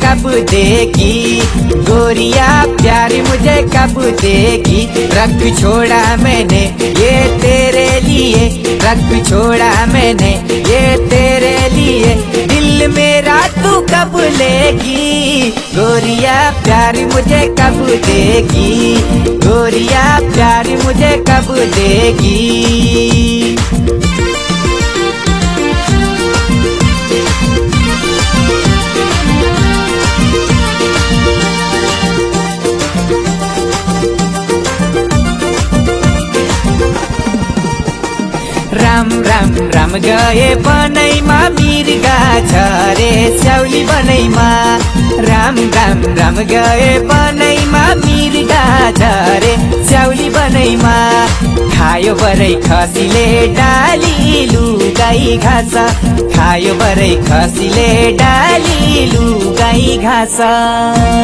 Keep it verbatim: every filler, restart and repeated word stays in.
कब देगी, गोरिया प्यार मुझे कब देगी। रख छोड़ा मैंने ये तेरे लिए, रख छोड़ा मैंने ये तेरे लिए, दिल मेरा तू कब लेगी, गोरिया प्यार मुझे कब देगी, गोरिया प्यार मुझे कब देगी। राम राम राम गए बनैमा मिर्गा झरे स्याउली बनैमा, राम राम राम गए बनैमा मिर्गा झरे स्याउली बनैमा। खायो बरै खसीले डाली लुगाई घाँस, खायो बरै खसीले डाली लुगाई घाँस।